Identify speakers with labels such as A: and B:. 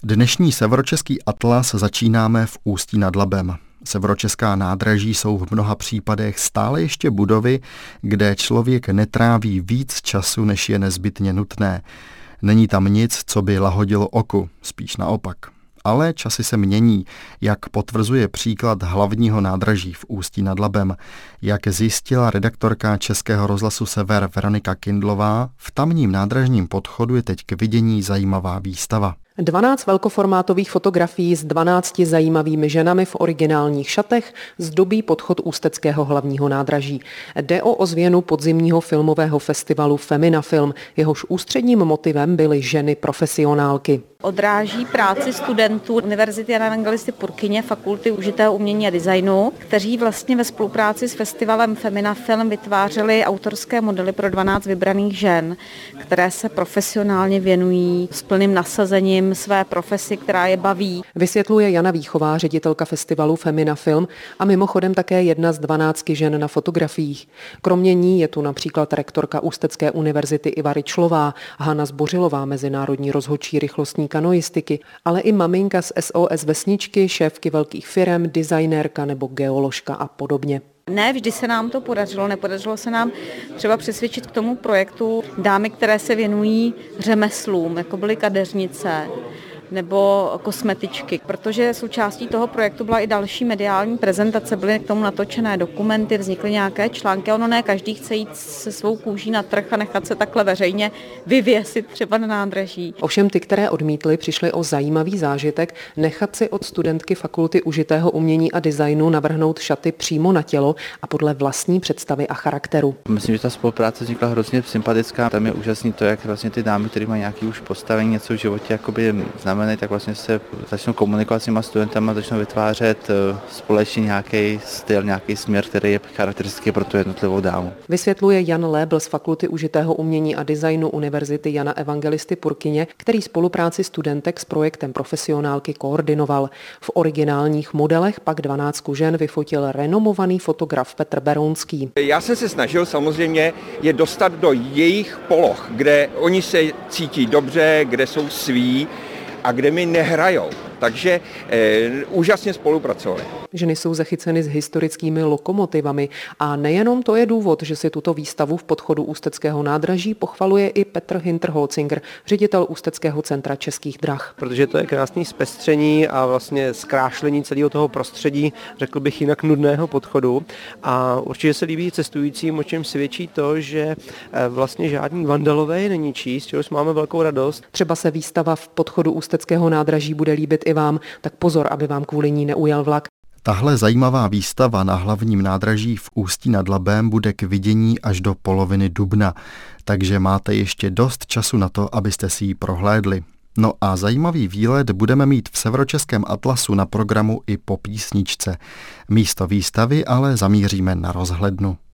A: Dnešní severočeský atlas začínáme v Ústí nad Labem. Severočeská nádraží jsou v mnoha případech stále ještě budovy, kde člověk netráví víc času, než je nezbytně nutné. Není tam nic, co by lahodilo oku, spíš naopak. Ale časy se mění, jak potvrzuje příklad hlavního nádraží v Ústí nad Labem. Jak zjistila redaktorka Českého rozhlasu Sever Veronika Kindlová, v tamním nádražním podchodu je teď k vidění zajímavá výstava.
B: 12 velkoformátových fotografií s 12 zajímavými ženami v originálních šatech zdobí podchod ústeckého hlavního nádraží. Jde o ozvěnu podzimního filmového festivalu Femina Film, jehož ústředním motivem byly ženy profesionálky.
C: Odráží práci studentů Univerzity Jana Evangelisty Purkyně, Fakulty užitého umění a designu, kteří vlastně ve spolupráci s festivalem Femina Film vytvářeli autorské modely pro 12 vybraných žen, které se profesionálně věnují s plným nasazením své profesi, která je baví.
B: Vysvětluje Jana Víchová, ředitelka festivalu Femina Film a mimochodem také jedna z 12 žen na fotografiích. Kromě ní je tu například rektorka Ústecké univerzity Iva Ryčlová, Hana Zbořilová, mezinárodní rozhodčí rychlostní kanoistiky, ale i maminka z SOS Vesničky, šéfky velkých firem, designérka nebo geoložka a podobně.
C: Ne vždy se nám to podařilo, nepodařilo se nám třeba přesvědčit k tomu projektu dámy, které se věnují řemeslům, jako byly kadeřnice nebo kosmetičky, protože součástí toho projektu byla i další mediální prezentace, byly k tomu natočené dokumenty, vznikly nějaké články, ono ne každý chce jít se svou kůží na trh a nechat se takhle veřejně vyvěsit třeba na nádraží.
B: Ovšem ty, které odmítly, přišly o zajímavý zážitek nechat si od studentky Fakulty užitého umění a designu navrhnout šaty přímo na tělo a podle vlastní představy a charakteru.
D: Myslím, že ta spolupráce vznikla hrozně sympatická. Tam je úžasný to, jak vlastně ty dámy, které mají nějaký už postavení, něco v životě jakoby tak vlastně se začnou komunikovat s těma studentama, začnou vytvářet společně nějaký styl, nějaký směr, který je charakteristický pro tu jednotlivou dámu.
B: Vysvětluje Jan Lébl z Fakulty užitého umění a designu Univerzity Jana Evangelisty Purkyně, který spolupráci studentek s projektem profesionálky koordinoval. V originálních modelech pak 12 žen vyfotil renomovaný fotograf Petr Berounský.
E: Já jsem se snažil samozřejmě je dostat do jejich poloh, kde oni se cítí dobře, kde jsou sví a kde mi nehrajou. Takže úžasně spolupracovali.
B: Ženy jsou zachyceny s historickými lokomotivami a nejenom to je důvod, že si tuto výstavu v podchodu Ústeckého nádraží pochvaluje i Petr Hinterholzinger, ředitel Ústeckého centra Českých drah.
F: Protože to je krásný zpestření a vlastně zkrášlení celého toho prostředí, řekl bych jinak nudného podchodu. A určitě se líbí cestujícím, o čem svědčí to, že vlastně žádní vandalové neničí, z čehož máme velkou radost.
B: Třeba se výstava v podchodu Ústeckého nádraží bude líbit i vám, tak pozor, aby vám kvůli ní neujel vlak.
A: Tahle zajímavá výstava na hlavním nádraží v Ústí nad Labem bude k vidění až do poloviny dubna, takže máte ještě dost času na to, abyste si ji prohlédli. No a zajímavý výlet budeme mít v Severočeském atlasu na programu i po písničce. Místo výstavy ale zamíříme na rozhlednu.